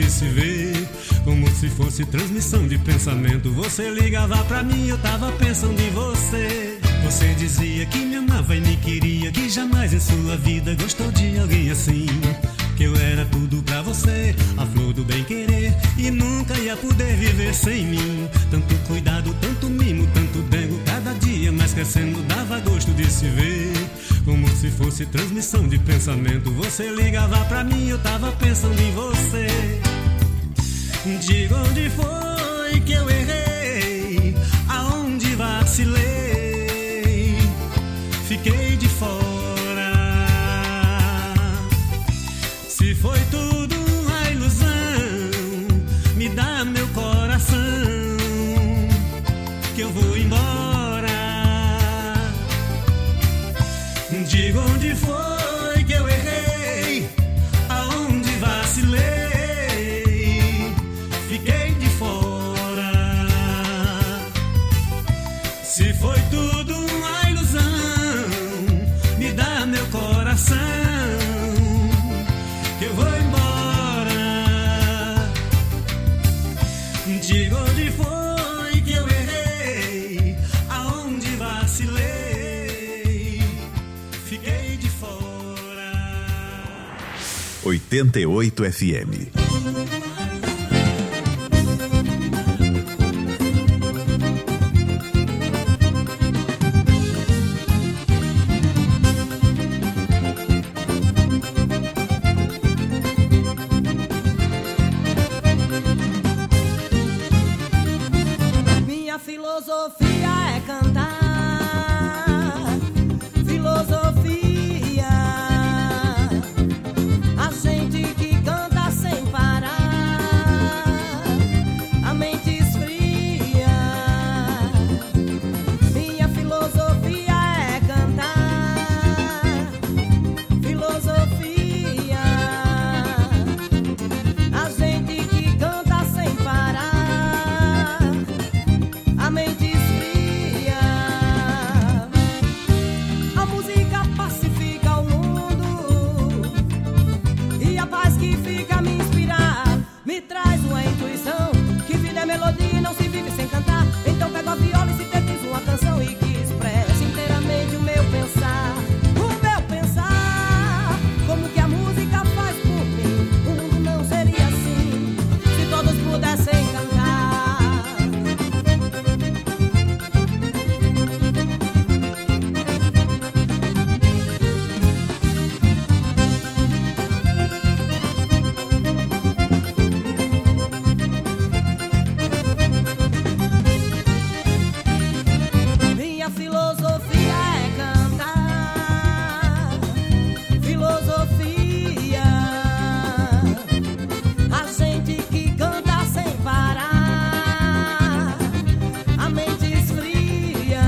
de se ver, como se fosse transmissão de pensamento. Você ligava pra mim, eu tava pensando em você. Você dizia que me amava e me queria, que jamais em sua vida gostou de alguém assim. Que eu era tudo pra você, a flor do bem-querer, e nunca ia poder viver sem mim. Tanto cuidado, tanto mimo, tanto dengo, cada dia mais crescendo dava gosto de se ver, como se fosse transmissão de pensamento. Você ligava pra mim, eu tava pensando em você. Diga onde foi que eu errei, aonde vacilei, fiquei de fora. Se foi tudo uma ilusão, me dá meu coração, que eu vou embora. Diga onde foi que eu errei, aonde vacilei, fiquei de fora. Se foi tudo uma ilusão, me dá meu coração, que eu vou embora. Diga onde foi que eu errei, aonde vacilei, fiquei de fora. 88 FM. Filosofia é cantar, filosofia, a gente que canta sem parar, a mente esfria. Minha filosofia é cantar, filosofia, a gente que canta sem parar, a mente esfria. A música pacifica o mundo, e a paz que fica me inspirar me traz uma intuição, que vida é melodia e não se vive sem cantar. Então pego a viola e sintetizo uma canção e que expressa inteiramente o meu pensar. O meu pensar, como que a música faz por mim. O mundo não seria assim se todos pudessem cantar. Minha filosofia é cantar, filosofia, a gente que canta sem parar, a mente esfria.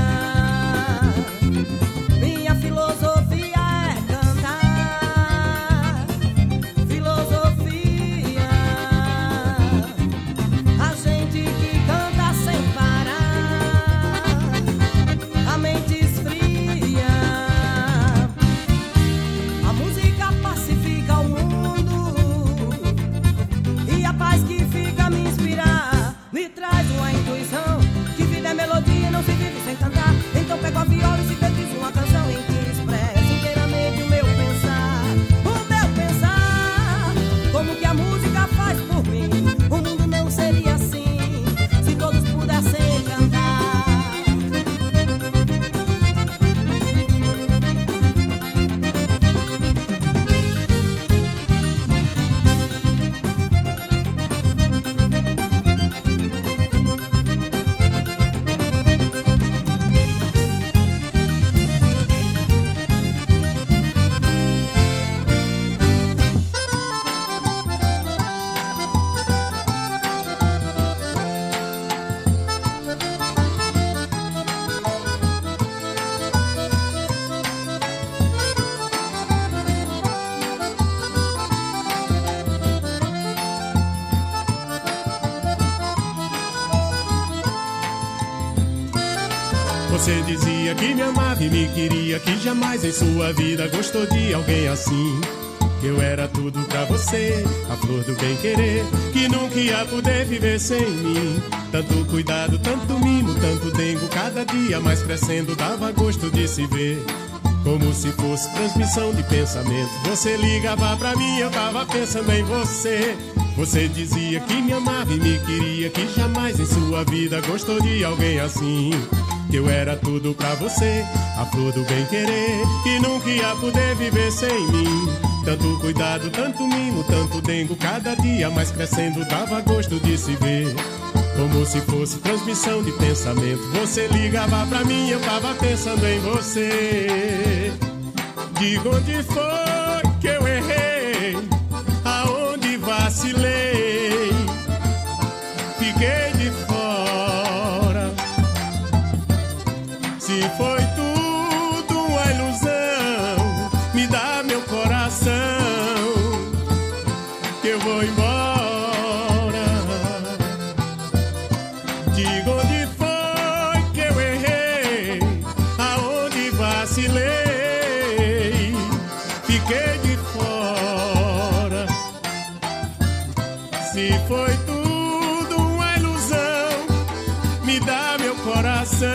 Minha filosofia é cantar, filosofia, a gente que canta sem parar, a mente esfria. A música pacifica o mundo, e a paz que fica me inspirar me traz uma intuição, que vida é melodia e não se vive sem cantar. Então pego a viola e sintetizo uma canção em que expressa inteiramente o meu pensar. O meu pensar, como que a música faz por mim. O mundo não seria assim se todos pudessem cantar. Você dizia que me amava e me queria, que jamais em sua vida gostou de alguém assim. que eu era tudo pra você, a flor do bem-querer, que nunca ia poder viver sem mim. Tanto cuidado, tanto mimo, tanto dengo, cada dia mais crescendo, dava gosto de se ver. Como se fosse transmissão de pensamento, você ligava pra mim, eu tava pensando em você. Você dizia que me amava e me queria, que jamais em sua vida gostou de alguém assim. Que eu era tudo pra você, a flor do bem-querer, que nunca ia poder viver sem mim. Tanto cuidado, tanto mimo, tanto dengo, cada dia mais crescendo, dava gosto de se ver. Como se fosse transmissão de pensamento, você ligava pra mim, eu tava pensando em você. Diga onde foi que eu errei, aonde vacilei, fiquei de fora. Se foi tudo uma ilusão, me dá meu coração, que eu vou embora. Diga onde foi que eu errei, aonde vacilei, fiquei de fora. Se foi tudo uma ilusão, me dá meu coração,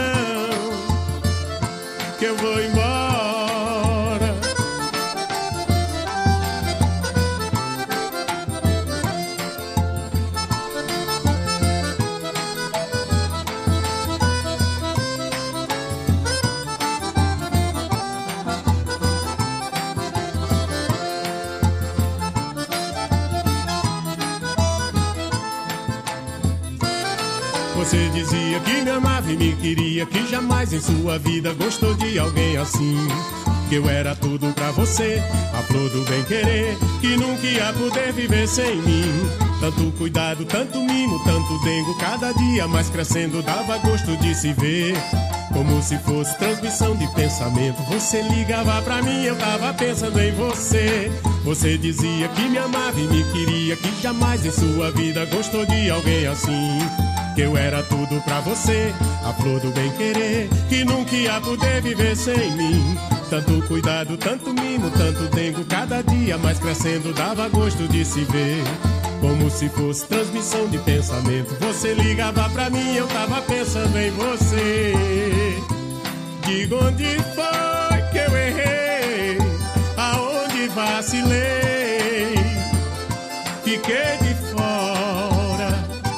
que eu vou embora. Você dizia que me amava e me queria, que jamais em sua vida gostou de alguém assim. Que eu era tudo pra você, a flor do bem-querer, que nunca ia poder viver sem mim. Tanto cuidado, tanto mimo, tanto dengo, cada dia mais crescendo, dava gosto de se ver. Como se fosse transmissão de pensamento, você ligava pra mim, eu tava pensando em você. Você dizia que me amava e me queria, que jamais em sua vida gostou de alguém assim. Que eu era tudo pra você, a flor do bem-querer, que nunca ia poder viver sem mim. Tanto cuidado, tanto mimo, tanto dengo, cada dia mais crescendo, dava gosto de se ver. Como se fosse transmissão de pensamento, você ligava pra mim, eu tava pensando em você. Diga onde foi que eu errei, aonde vacilei, fiquei de fora.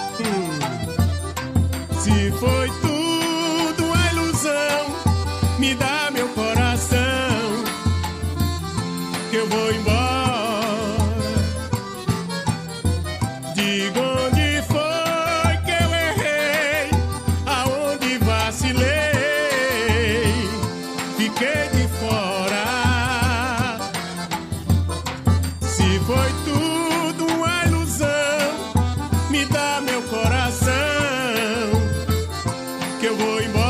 Se foi tudo uma ilusão, me dá meu coração, que eu vou embora. Diga onde foi que eu errei, aonde vacilei, fiquei de fora. Se foi tudo uma ilusão, me dá meu coração, que eu vou embora.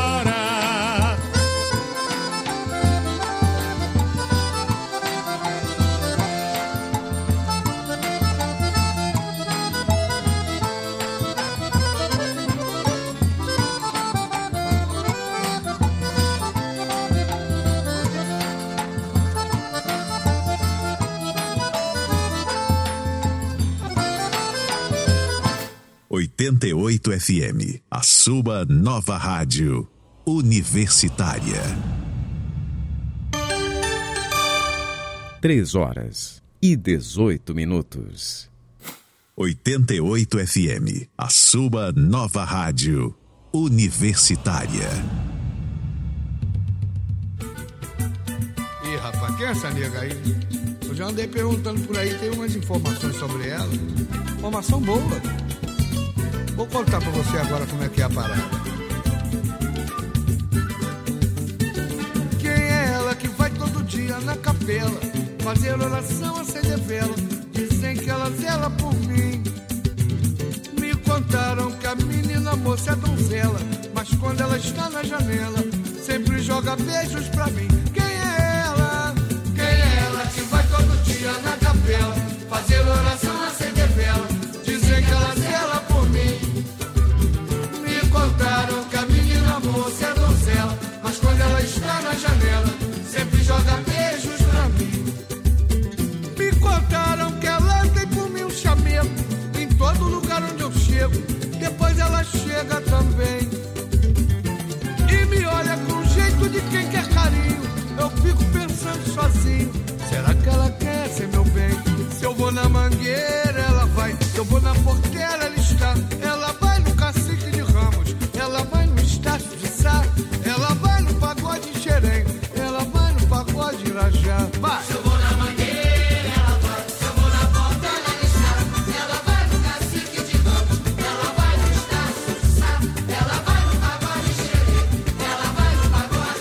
88 FM, a sua nova rádio universitária. 3h18. 88 FM, a sua nova rádio universitária. Ih, rapaz, quem é essa nega aí? Eu já andei perguntando por aí, tem umas informações sobre ela. Informação boa. Vou contar pra você agora como é que é a parada. Quem é ela que vai todo dia na capela fazer oração, acender vela? Dizem que ela zela por mim. Me contaram que a menina moça é donzela, mas quando ela está na janela sempre joga beijos pra mim. Quem é ela? Quem é ela que vai todo dia na capela fazer oração, acender vela? Dizem que ela zela por mim. Me contaram que a menina moça é donzela, mas quando ela está na janela sempre joga beijos pra mim. Me contaram chega também e me olha com jeito de quem quer carinho. Eu fico pensando sozinho, será que ela quer ser meu bem? Se eu vou na mangueira, ela vai. Se eu vou na porteira, ela está. Ela vai no Cacique de Ramos, ela vai no Estácio de Sá, ela vai no Pagode de Xerém, ela vai no Pagode de Irajá. Vai! Se eu vou na mangueira, ela vai. Se eu vou na porteira, ela está. Ela vai no Cacique de Ramos, ela vai no Estácio de Sá, ela vai no Pagode de Xerém, ela vai no Pagode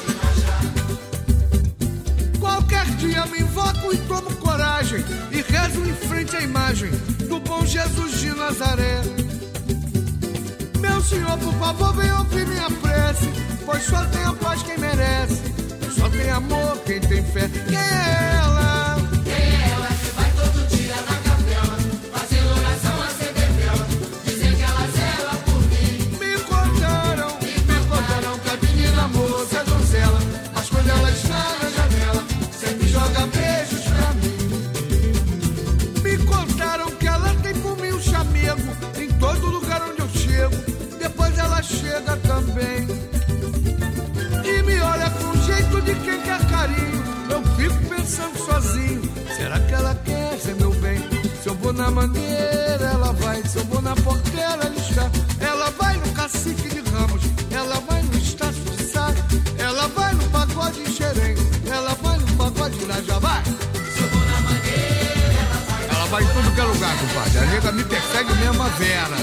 de Irajá. Qualquer dia me invoco e tomo coragem e rezo em frente à imagem do bom Jesus de Nazaré. Meu Senhor, por favor, vem ouvir minha prece, pois só tem a paz quem merece, só tem amor quem tem fé. Quem é ela? Quem é ela que vai todo dia na capela, fazendo oração, acender vela, dizer que ela zela por mim? Me contaram que a menina moça é donzela, mas quando ela está na janela, sempre joga beijos pra mim. Me contaram que ela tem por mim um chamego em todo lugar onde eu chego. Depois ela chega também e me olha com jeito de quem quer carinho. Eu fico pensando sozinho, será que ela quer ser meu bem? Se eu vou na mangueira, ela vai. Se eu vou na porteira, ela está. Ela vai no Cacique de Ramos, ela vai no Estácio de Sá, ela vai no Pagode de Xerém, ela vai no Pagode de Irajá. Vai! Se eu vou na mangueira, ela vai. Ela vai em tudo que é lugar, compadre. A nega me persegue mesmo a Vera.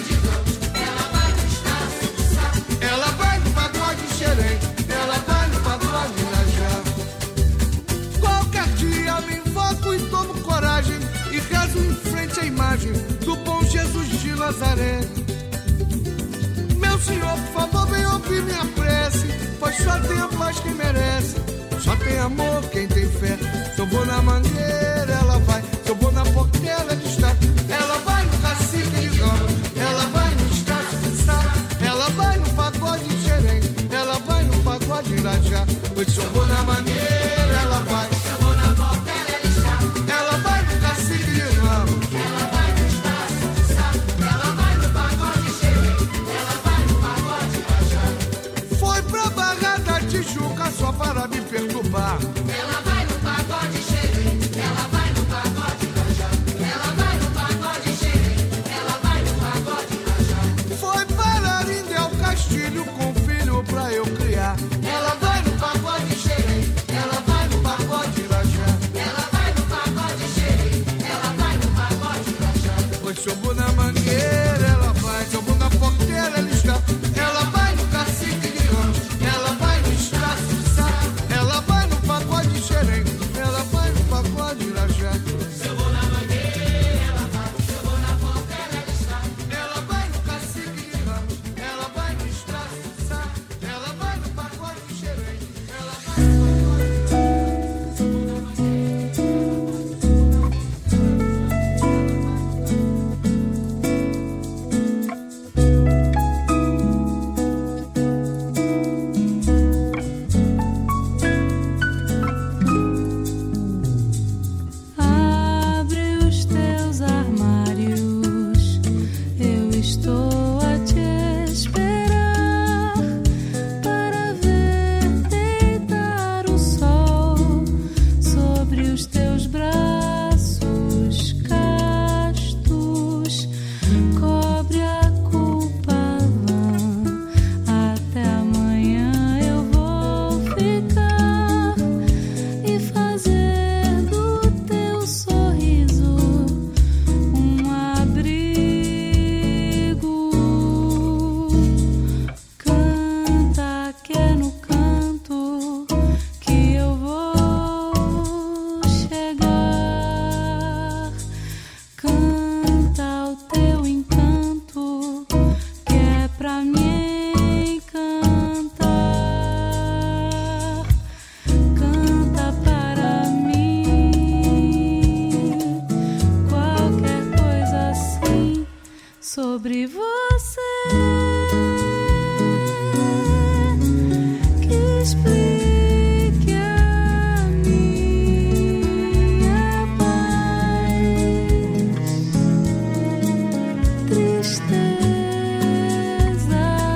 Ela vai no Pagode de Xerém, ela vai no Pagode de Irajá. Qualquer dia me invoco e tomo coragem e rezo em frente à imagem do bom Jesus de Nazaré. Meu Senhor, por favor, vem ouvir minha prece, pois só tem a paz quem merece, só tem amor quem tem fé. Se eu vou na mangueira, ela vai. Se eu vou na porteira, ela está. Ela vai no Cacique de Ramos, ela vai no Estácio de Sá, ela vai no Pagode de Xerém, ela vai no Pagode de Irajá. Pois se eu vou na mangueira, ela vai. Se eu vou na porteira, ela está. Ela vai no Cacique de Ramos, ela vai no Estácio de Sá, ela vai no Pagode de Xerém, ela vai no Pagode de Irajá. Foi pra Barra da Tijuca só para me perturbar. Ela vai no Pagode de Xerém, ela vai no Pagode de Irajá, ela vai no Pagode de Xerém, ela vai no Pagode de Irajá. Foi para Arindel Castilho com filho pra eu criar. Ela vai no Pagode de Xerém, ela vai no Pagode de Irajá, ela vai no Pagode de Xerém, ela vai no Pagode de Irajá. Pois se eu vou na mangueira, ela vai. Se eu vou na porteira, ela está. Ela vai no Cacique de Ramos, ela vai no Estácio de Sá, ela vai no Pagode de Xerém, ela vai no Pagode de Irajá. Se eu vou na mangueira, ela vai. Se eu vou na porteira, ela está. Ela vai no Cacique de Ramos, ela vai no Estácio de Sá, ela vai no Pagode de Xerém, ela vai no Abre os teus armários, eu estou a te esperar para ver deitar o sol sobre os teus braços castos. Cobre a culpa vã, até amanhã eu vou ficar e fazer do teu sorriso um abrigo. Canta que é no canto que eu vou chegar. Canta o teu encanto que é pra me encantar. Canta para mim qualquer coisa assim sobre você que explique a minha paz, tristeza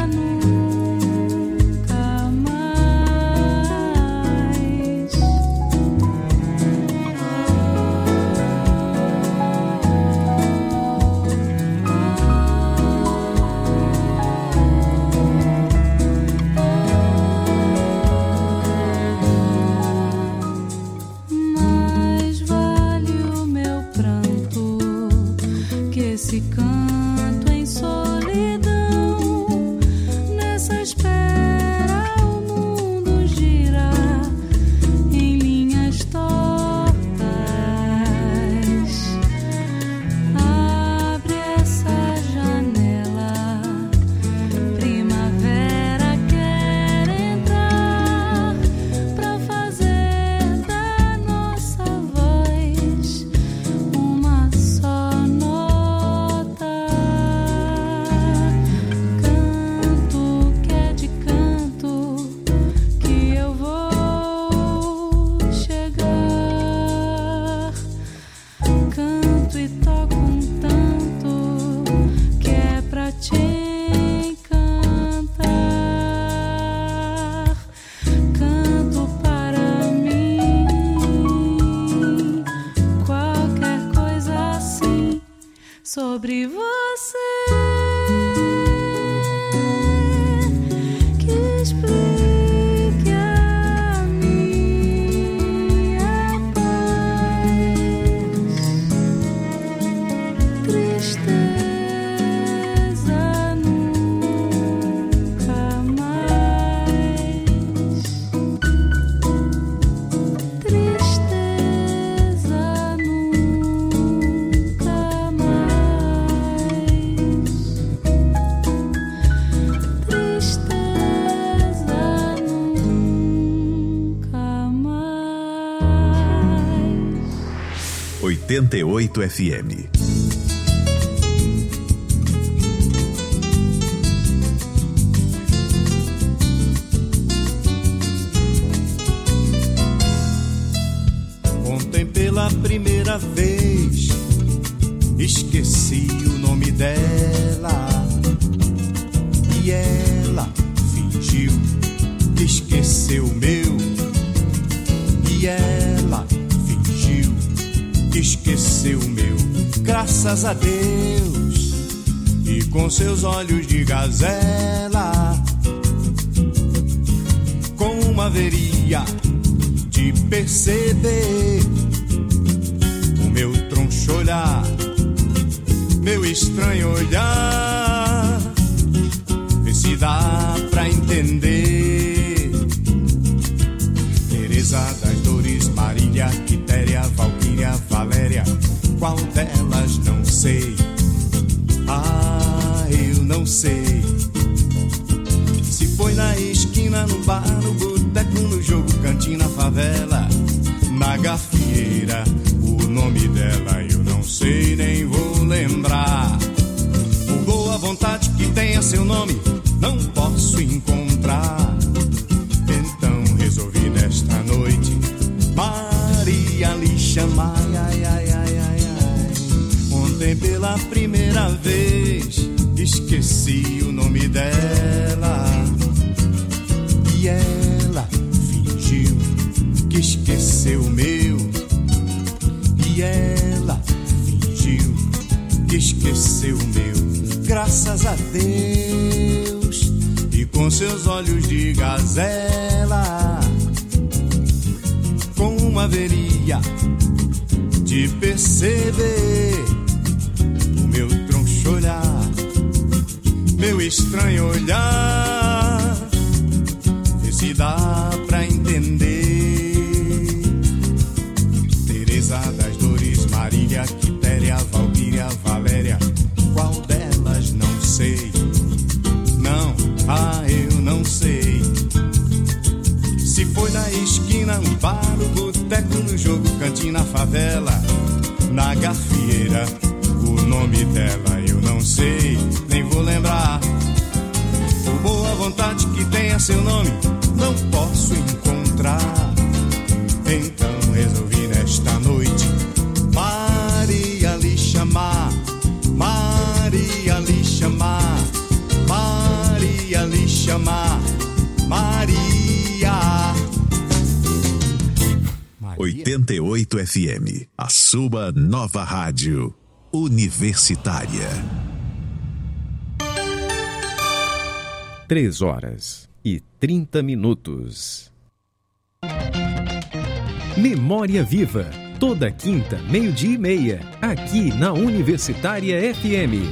te encantar. Canto para mim qualquer coisa assim sobre você. FM. Ontem pela primeira vez esqueci o nome dela e ela fingiu que esqueceu o meu e ela fingiu que esqueceu o meu. Graças a Deus, e com seus olhos de gazela, como haveria de perceber o meu troncho olhar, meu estranho olhar? Vê se dá pra entender. Teresa das Dores, Marília, Quitéria, Valquíria, Valéria, qual delas não sei? Ah, eu não sei. Se foi na esquina, no bar, no boteco, no jogo, cantina, favela, na gafieira, o nome dela eu não sei, nem vou lembrar. Por boa vontade que tenha seu nome, não posso encontrar. Então resolvi nesta noite Maria lhe chamar. Ai, ai, ai, ai, ai. Ontem pela primeira vez esqueci o nome dela e ela fingiu que esqueceu o meu e ela fingiu que esqueceu o meu. Graças a Deus, e com seus olhos de gazela, como haveria de perceber o meu troncho olhar, meu estranho olhar? Vê se dá pra entender. Teresa das Dores, Marília, Quitéria, Valquíria, Valéria, qual delas não sei? Não, ah, eu não sei. Se foi na esquina, no bar, no boteco, no jogo, cantina, favela, na gafieira, o nome dela eu não sei, nem vou lembrar. Por boa vontade que tenha seu nome, não posso encontrar. Então resolvi nesta noite Maria lhe chamar, Maria lhe chamar, Maria lhe chamar, Maria. 88 FM, a sua nova rádio universitária. 3h30. Memória Viva, toda quinta, 12:30, aqui na Universitária FM.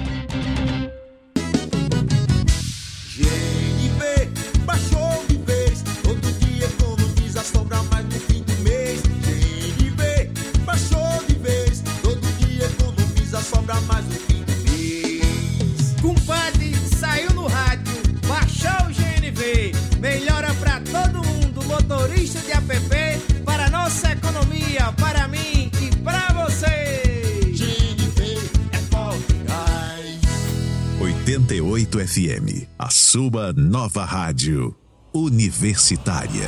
Sobra mais no fim do mês. Compadre, saiu no rádio, baixou o GNV. Melhora pra todo mundo, motorista de app, para nossa economia, para mim e pra você. GNV é forte. 88 FM, a sua nova rádio universitária.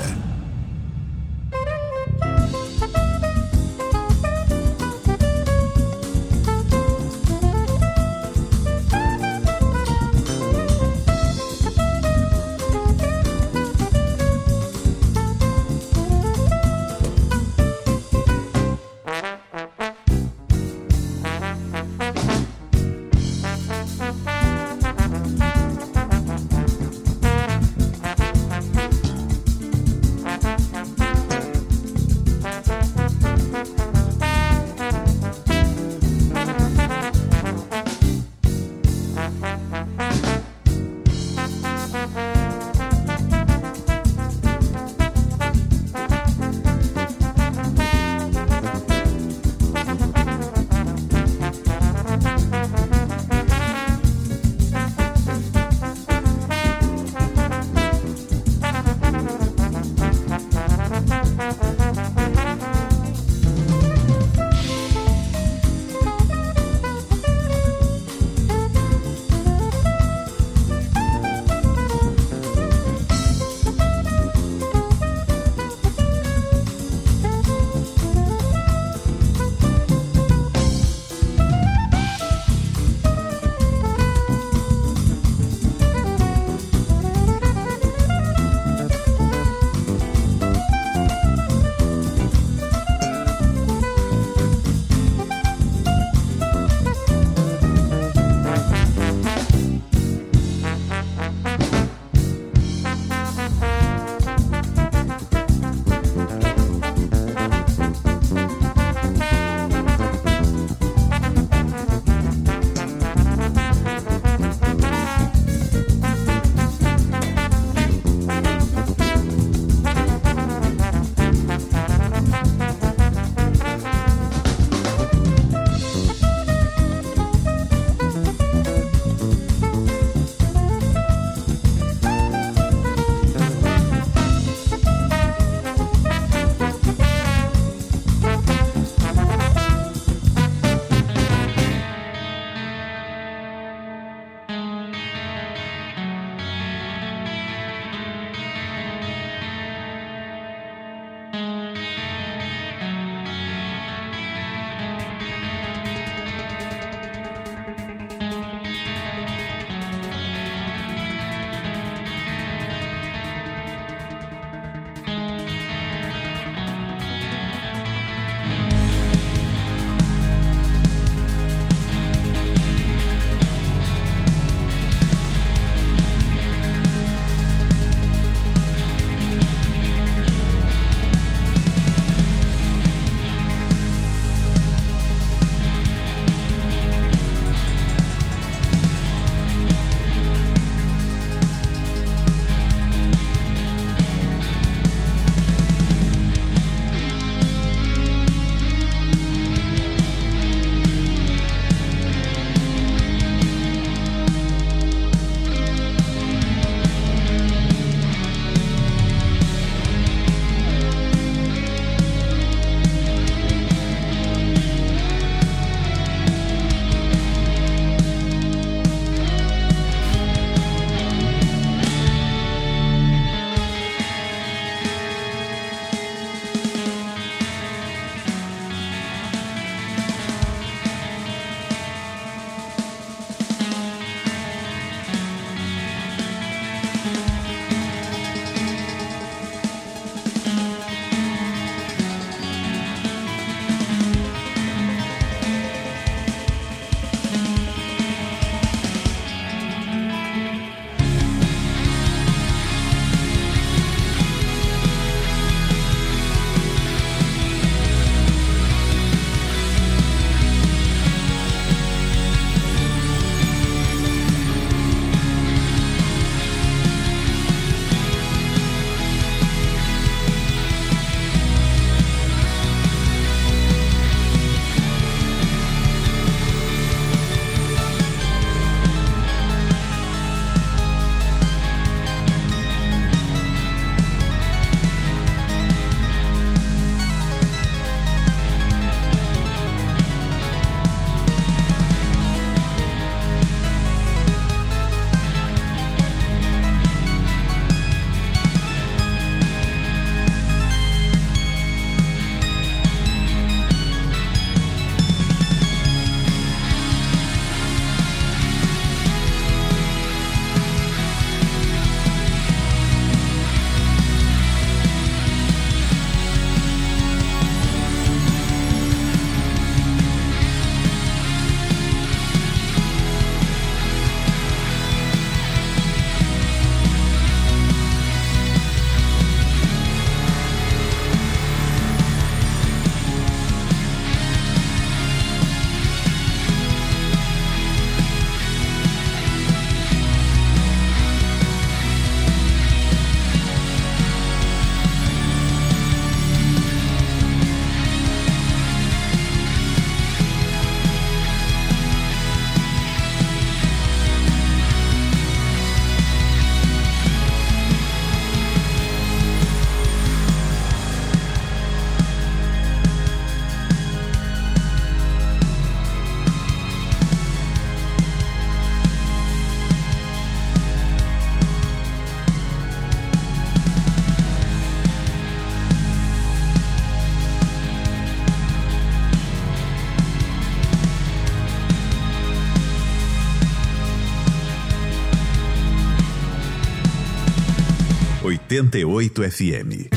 88 FM.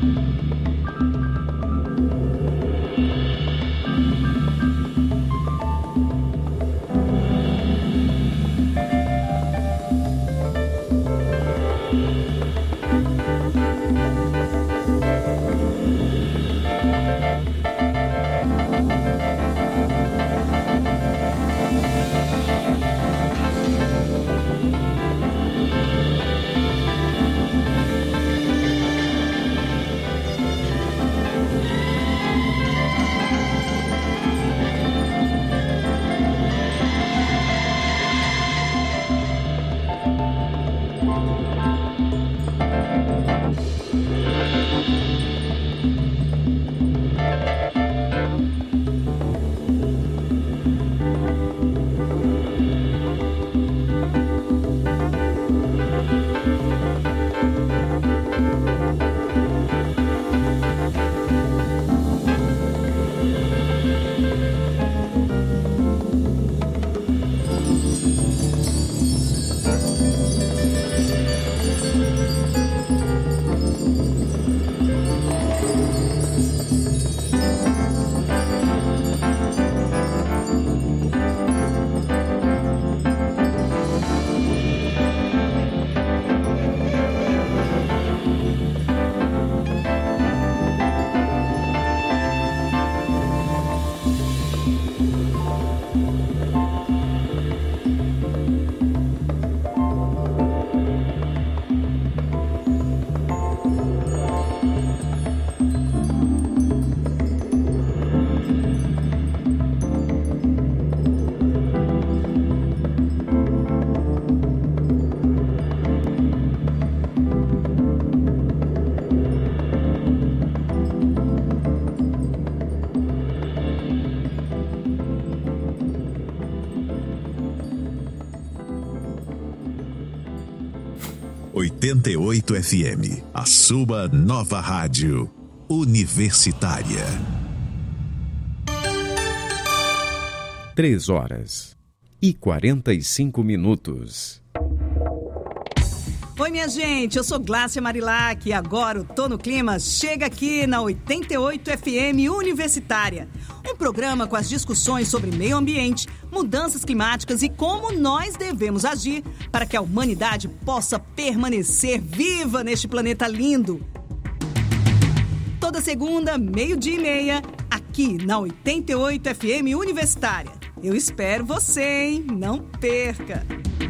88 FM, a sua nova rádio universitária. 3h45. Oi, minha gente, eu sou Glácia Marilac e agora o Tô no Clima chega aqui na 88 FM Universitária. Um programa com as discussões sobre meio ambiente, mudanças climáticas e como nós devemos agir para que a humanidade possa permanecer viva neste planeta lindo. Toda segunda, 12:30, aqui na 88 FM Universitária. Eu espero você, hein? Não perca!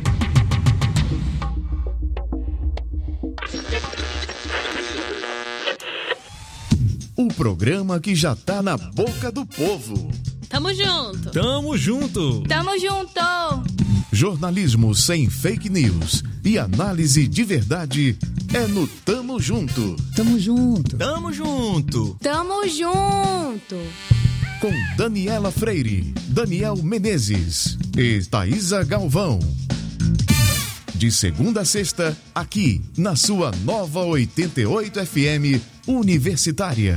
Um programa que já tá na boca do povo. Tamo junto. Tamo junto. Tamo junto. Jornalismo sem fake news e análise de verdade é no Tamo Junto. Tamo junto. Tamo junto. Tamo junto. Com Daniela Freire, Daniel Menezes e Thaisa Galvão. De segunda a sexta, aqui na sua nova 88 FM Universitária.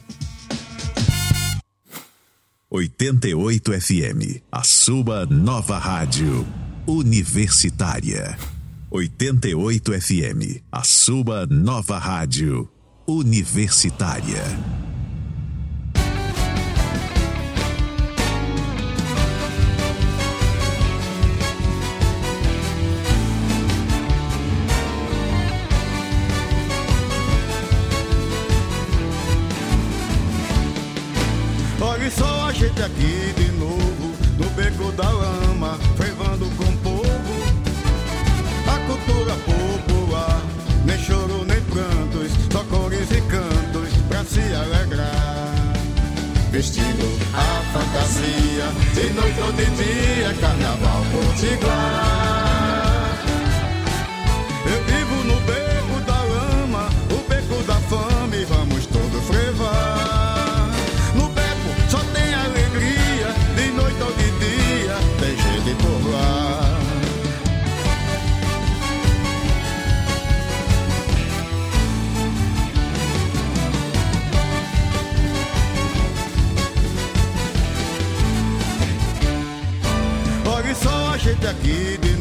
88 FM, a sua nova rádio universitária. 88 FM, a sua nova rádio universitária. Olha só a gente aqui de novo, no beco da lama, fervando com o povo. A cultura popular, nem choro nem prantos, só cores e cantos pra se alegrar. Vestindo a fantasia, de noite ou de dia, carnaval potiguar. Eu vivo no beco da lama, o beco da fome, vamos todos frevar. Só tem alegria, de noite ou de dia, tem gente por lá. Olha só a gente aqui de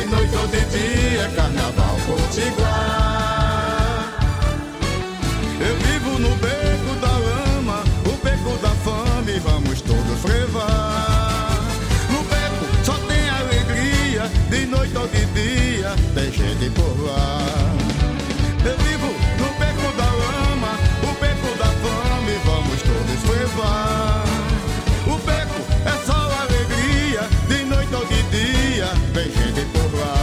de noite ou de dia, carnaval potiguar. Eu vivo no beco da lama, o beco da fome, vamos todos frevar. No beco só tem alegria, de noite ou de dia, tem gente por lá. Eu vivo no beco da lama, o beco da fome, vamos todos frevar. O beco é só alegria, de noite ou de dia, tem gente por lá.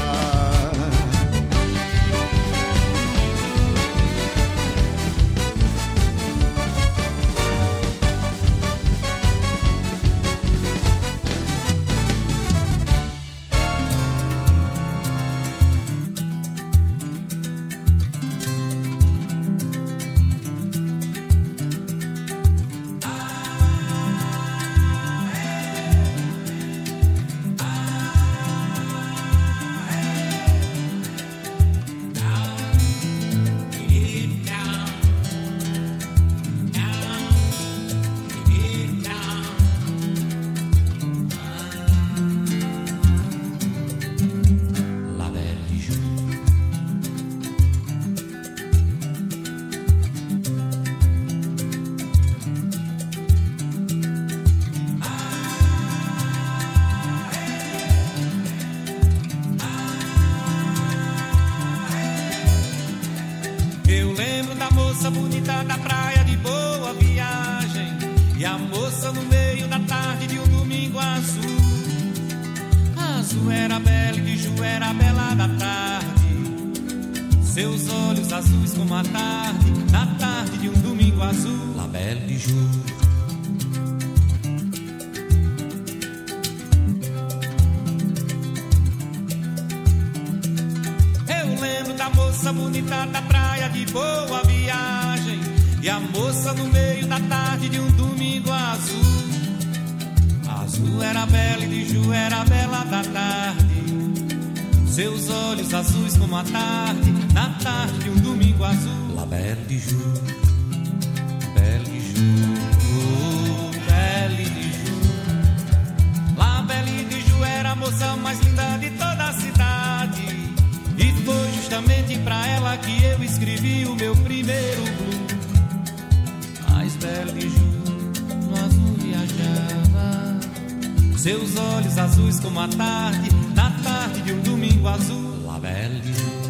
Bonita da praia de Boa Viagem, e a moça no meio da tarde de um domingo azul. Azul era bela e de Ju era bela da tarde, seus olhos azuis como a tarde, na tarde de um domingo azul. La Belle de Ju. Eu lembro da moça bonita da praia de Boa Viagem, e a moça no meio da tarde de um domingo azul. Azul era bela e de Ju era bela da tarde, seus olhos azuis como a tarde, na tarde de um domingo azul. La Belle de Ju, Belle de Ju, oh, Belle de Ju. La Belle de Ju era a moça mais linda de toda a cidade, e foi justamente pra ela que eu escrevi o meu primeiro blues. Mais Belle de Ju, no azul viajava, seus olhos azuis como a tarde, na tarde de um domingo azul. La Belle de Ju.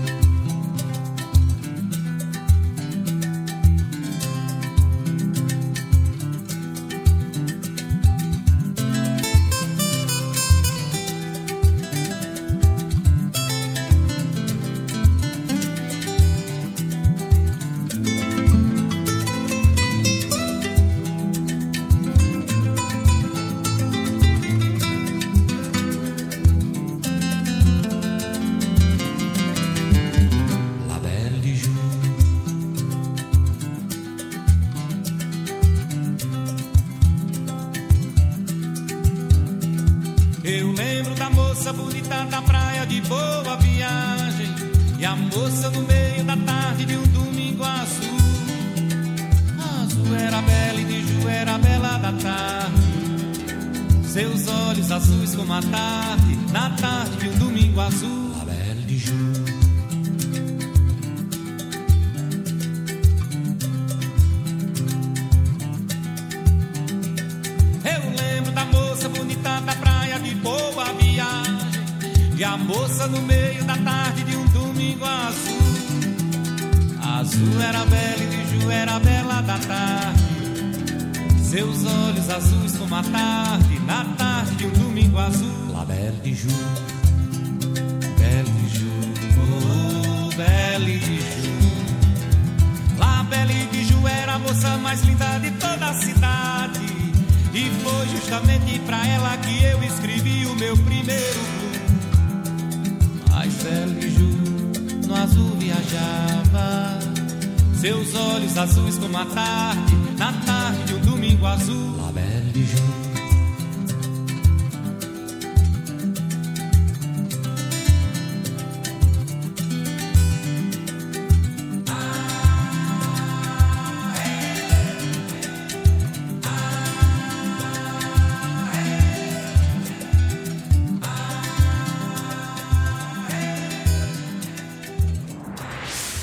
Eu lembro da moça bonita da praia de Boa Viagem, e a moça no meio da tarde de um domingo azul. Azul era bela e de Ju era bela da tarde, seus olhos azuis como a tarde, na tarde de um domingo azul. La Belle de Ju. Eu lembro da moça bonita da praia de Boa Viagem, e a moça no meio da tarde de um domingo azul. Azul era bela e de Ju era bela da tarde, seus olhos azuis como a tarde, na tarde de um domingo azul. La Belle de Ju, Belle de Ju, oh, Belle de Ju. La Belle de Ju era a moça mais linda de toda a cidade, e foi justamente pra ela que eu escrevi o meu primeiro blues. Mas Belle de Ju, no azul viajava, seus olhos azuis como a tarde, na tarde de um domingo azul. La Belle de Ju.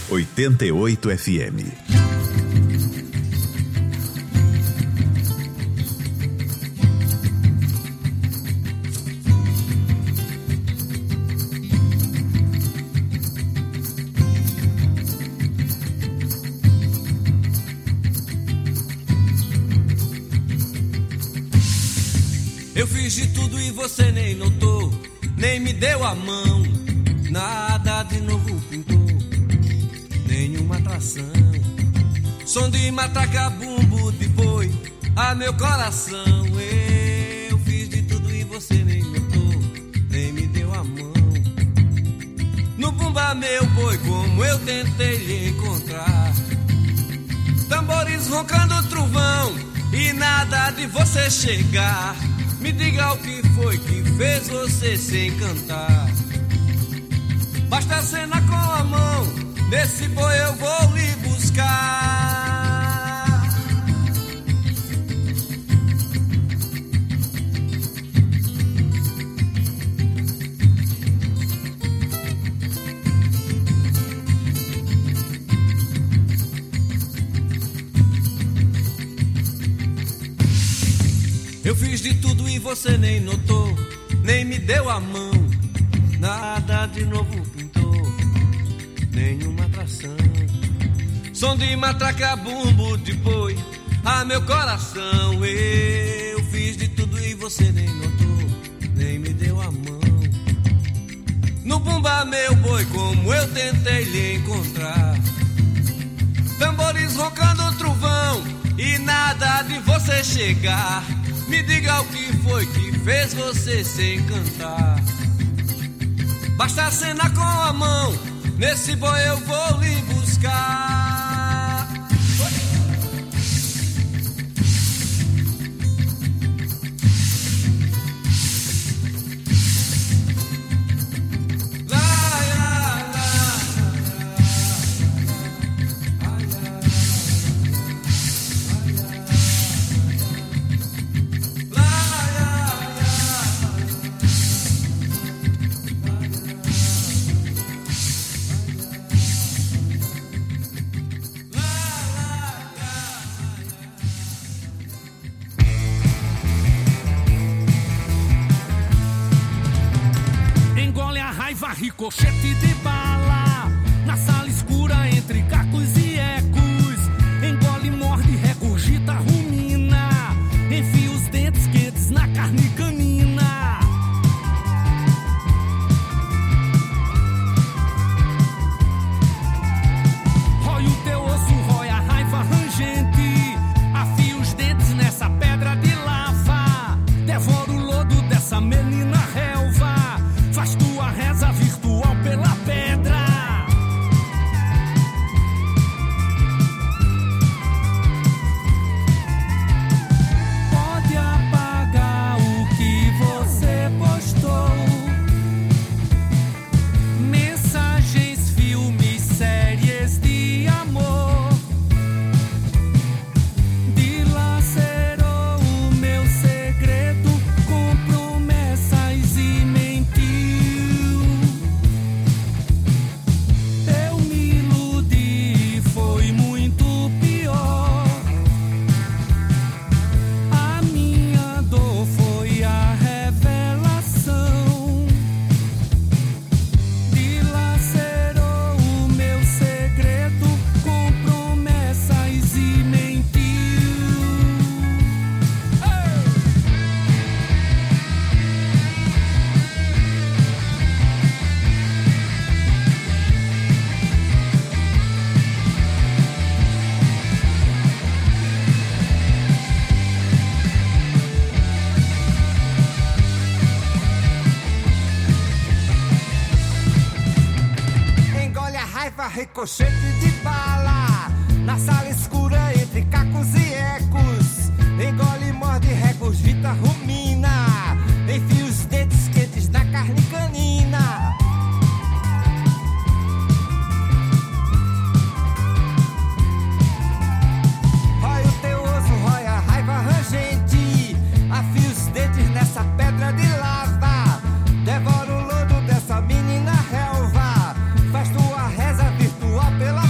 88 FM. Eu fiz de tudo e você nem notou, nem me deu a mão. Nada de novo pintou, nenhuma atração. Som de matraca, bumbo de boi, a meu coração. Eu fiz de tudo e você nem notou, nem me deu a mão. No bumba, meu boi, como eu tentei lhe encontrar. Tambores roncando trovão e nada de você chegar. Me diga o que foi que fez você se encantar. Basta a cena com a mão, nesse boi eu vou lhe buscar. Eu fiz de tudo e você nem notou, nem me deu a mão. Nada de novo pintou, nenhuma atração. Som de matraca, bumbo de boi, a meu coração. Eu fiz de tudo e você nem notou, nem me deu a mão. No bumba, meu boi, como eu tentei lhe encontrar. Tambores roncando trovão e nada de você chegar. Me diga o que foi que fez você se encantar. Basta a cena com a mão, nesse boi eu vou lhe buscar. Ricochete de bala na sala escura entre cacos e ecos. Engole, morde, regurgita, rumina. Enfia os dentes quentes na carne canina. Rói o teu osso, rói a raiva rangente. Afia os dentes nessa pedra de lava. Devora o lodo dessa menina relva. Faz tua reza virtual pela pedra. Pode apagar o que você postou. Mensagens, filmes, séries de amor. Dilacerou o meu segredo com promessas e mentiras. Eu me iludi, foi muito pior. A minha dor foi a revelação. Dilacerou o meu segredo com promessas e mentiu. Engole a raiva, ricochete de bala na sala escura entre cacos e ecos. Engole, morde, regurgita, rumina. Enfia os dentes quentes na carne canina. Rói o teu osso, rói a raiva rangente. Afia os dentes nessa pedra de lava. Devora o lodo dessa menina relva. Faz tua reza virtual pela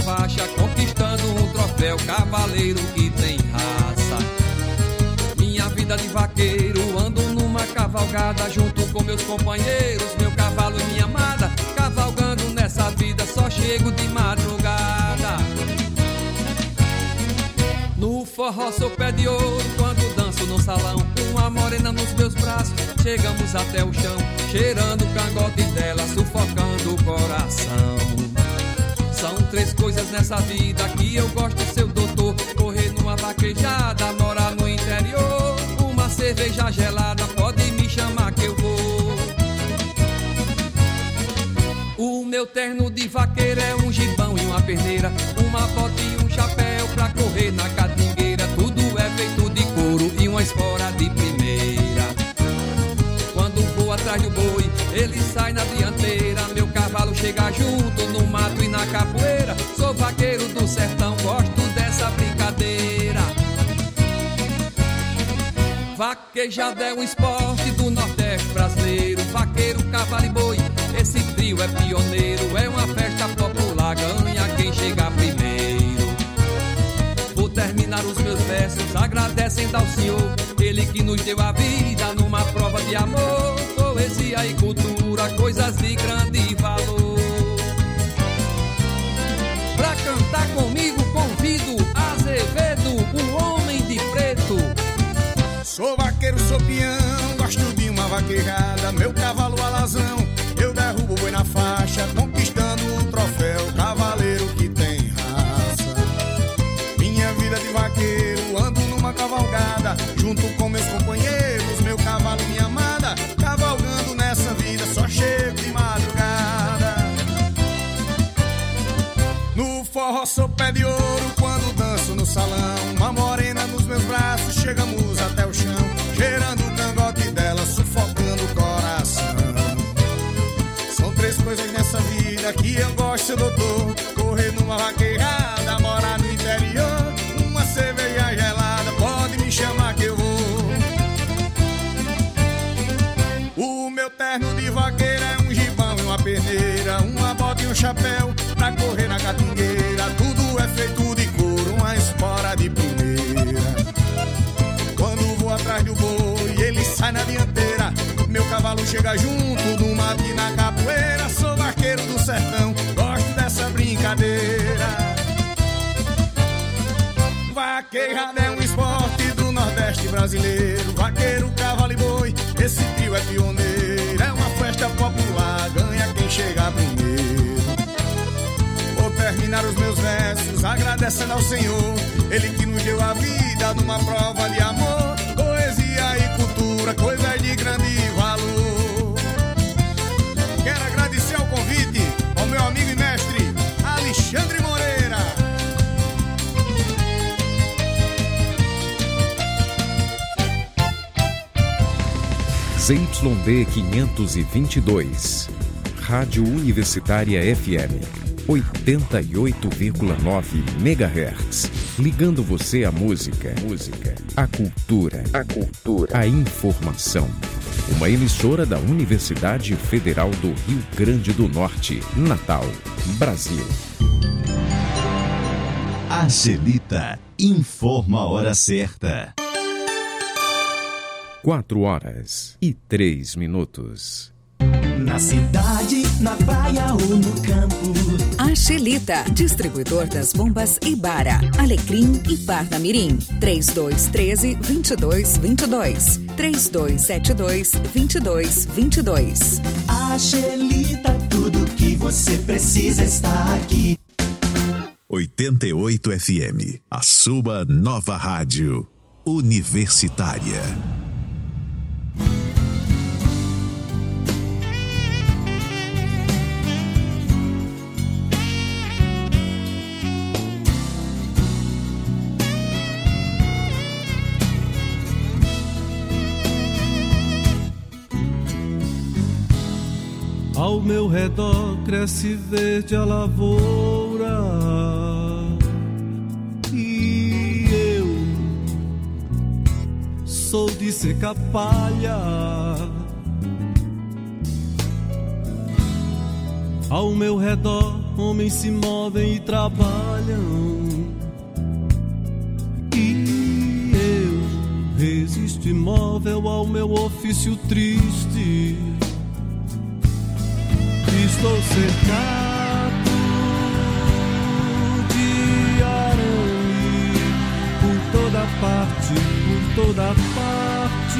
faixa, conquistando um troféu, cavaleiro que tem raça. Minha vida de vaqueiro, ando numa cavalgada junto com meus companheiros, meu cavalo e minha amada, cavalgando nessa vida, só chego de madrugada. No forró sou pé de ouro quando danço no salão, uma morena nos meus braços, chegamos até o chão, cheirando o cangote dela, sufocando o coração. São três coisas nessa vida que eu gosto, seu doutor: correr numa vaquejada, morar no interior, uma cerveja gelada, pode me chamar que eu vou. O meu terno de vaqueiro é um gibão e uma perneira, uma bota e um chapéu pra correr na catingueira, tudo é feito de couro e uma espora de primeira. Quando vou atrás do boi, ele sai na dianteira, meu cavalo chega junto no mato e na capoeira, sou vaqueiro do sertão, gosto dessa brincadeira. Vaquejada é um esporte do Nordeste brasileiro, vaqueiro, cavalo e boi, esse trio é pioneiro, é uma festa popular, ganha quem chegar primeiro. Vou terminar os meus versos agradecendo ao Senhor, Ele que nos deu a vida numa prova de amor, poesia e cultura, coisas de grande valor. Pra cantar comigo convido Azevedo, o homem de preto. Sou vaqueiro, sou peão, gosto de uma vaquejada, meu cavalo alazão, eu derrubo o boi na faixa, conquistando o troféu, cavaleiro que tem raça. Minha vida de vaqueiro, ando numa cavalgada, junto com meus companheiros, meu cavalo e minha amada, cavalgando nessa vida, só chego de madrugada. No forró sou pé de ouro quando danço no salão, uma morena nos meus braços, chegamos até o chão, cheirando o cangote dela, sufocando o coração. São três coisas nessa vida que eu gosto, seu doutor: correr numa vaquejada, morar no interior, uma cerveja gelada, pode me chamar que eu vou. O meu terno de vaqueiro é um gibão e uma perneira, uma bota e um chapéu pra correr na catingueira, tudo é feito de couro, uma espora de primeira. Quando vou atrás do boi, ele sai na dianteira, meu cavalo chega junto no mato e na capoeira, sou vaqueiro do sertão, gosto dessa brincadeira. Vaquejada é um esporte do Nordeste brasileiro, vaqueiro, cavalo e boi, esse trio é pioneiro, é uma festa popular, ganha quem chegar primeiro. Vou terminar os meus versos agradecendo ao Senhor, Ele que nos deu a vida numa prova de amor, poesia e cultura, coisas de grande valor. Quero agradecer ao convite ao meu amigo e mestre Alexandre Moreira. ZYD 522, Rádio Universitária FM, 88,9 MHz, ligando você à música, à cultura, à informação. Uma emissora da Universidade Federal do Rio Grande do Norte, Natal, Brasil. Angelita informa a hora certa. 4h03. Na cidade, na praia ou no campo. Angelita, distribuidor das bombas Ibara, Alecrim e Parnamirim. 3213-2222. 3272-2222. Angelita, tudo que você precisa está aqui. 88 FM, a sua nova rádio universitária. Ao meu redor cresce verde a lavoura e eu sou de secar palha. Ao meu redor, homens se movem e trabalham. E eu resisto imóvel ao meu ofício triste. Estou cercado de arame por toda parte, por toda parte.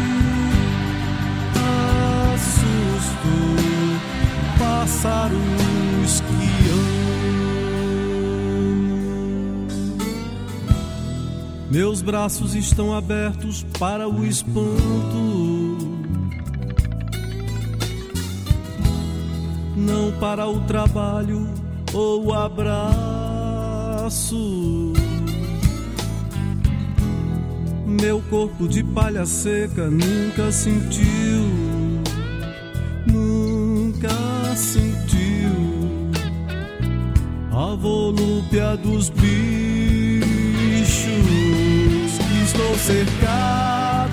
Assusto pássaros que amo. Meus braços estão abertos para o espanto, não para o trabalho ou o abraço. Meu corpo de palha seca nunca sentiu, nunca sentiu a volúpia dos bichos. Estou cercado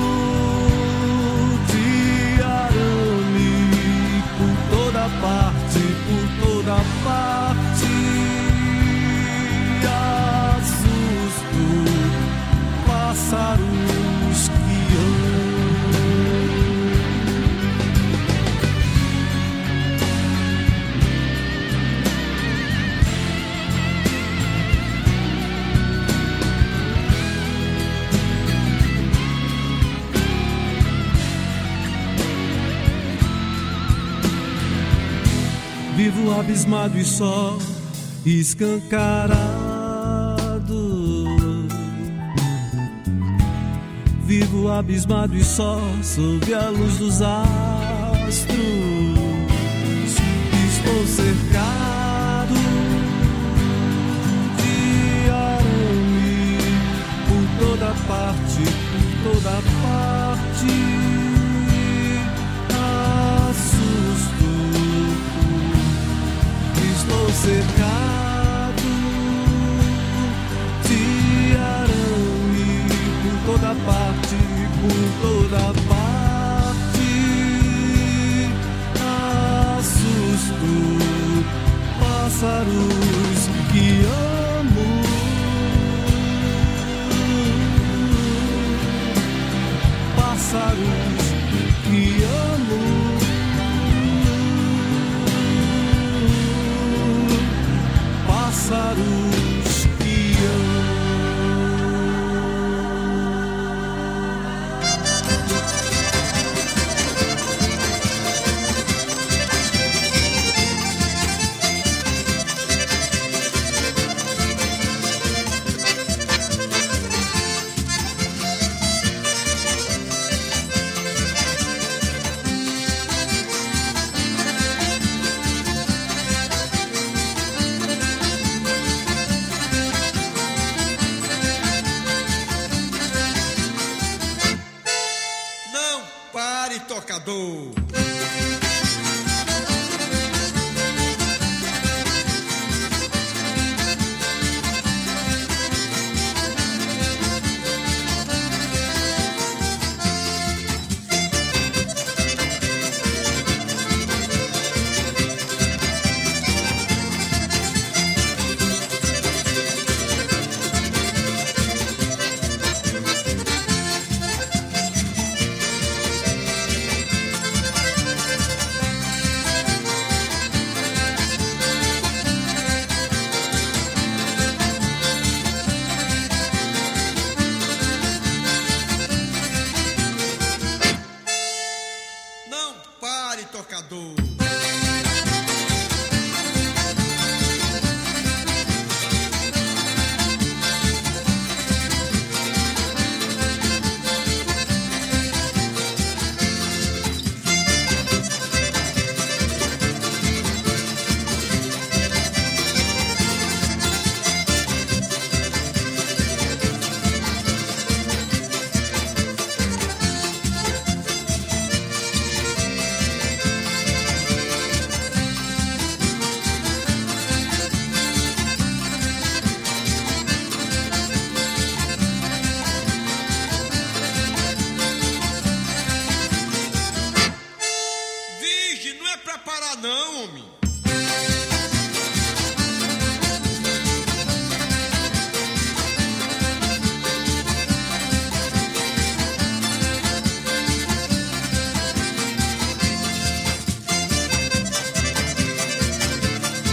de arame por toda parte, assusto pássaros que vivo abismado e só escancarado. Vivo abismado e só sob a luz dos astros. Estou cercado de arame por toda parte, por toda parte. Assusto. Estou cercado de arame por toda parte, por toda parte. Assusto pássaros que